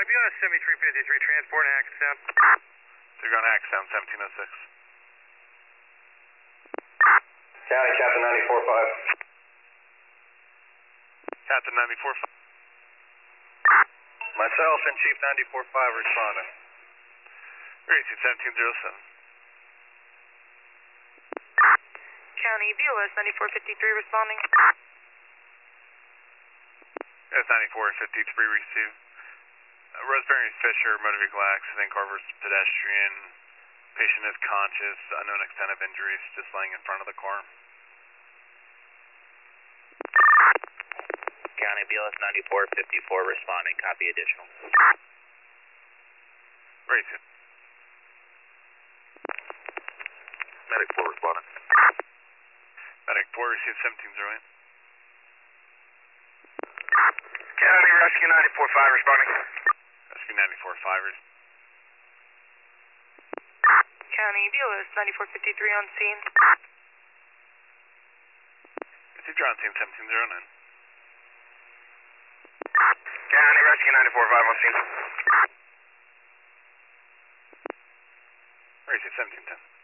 BLS 7353, transport and access sound. So you're going to access sound 1706. County, Captain 94.5. Captain 94.5. Myself and Chief 94.5 responding. Racing 1707. County, BLS 9453 responding. Yes, 9453 received. Rosemary Fisher, motor vehicle accident, car versus pedestrian. Patient is conscious, unknown extent of injuries, just laying in front of the car. County, BLS 9454 responding. Copy additional. Racing. Medic 4 responding. Medic 4 received 1708. County, Rescue 94.5 responding. Rescue 94.5. County, BLS 9453 on scene. Received your on scene 1709. County, Rescue 94.5 on scene. Racing 1710.